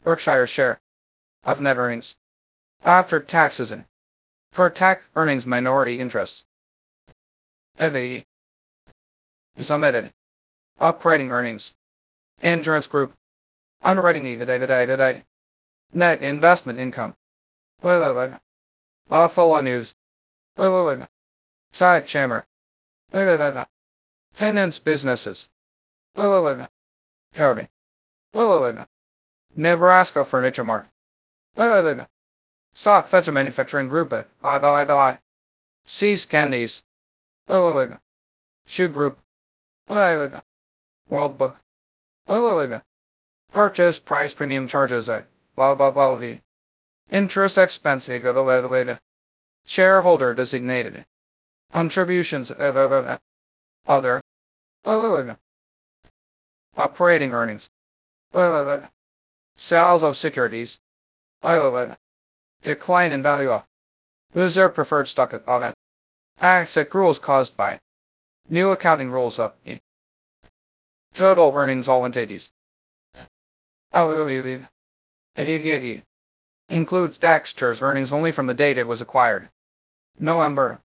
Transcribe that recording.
Berkshire share of net earnings after taxes and for tax earnings minority interests. The submitted operating earnings. Insurance group. Underwriting today. Net investment income. Buffalo News. Side chamber. Finance businesses. Kirby. Nebraska Furniture Mart. Stock Fetcher Manufacturing Group. Seas Candies. Shoe Group. World Book. Purchase price premium charges at interest expense shareholder designated contributions other operating earnings sales of securities decline in value of reserve preferred stock of asset accruals caused by new accounting rules of total earnings all entities. Includes Dexter's earnings only from the date it was acquired. November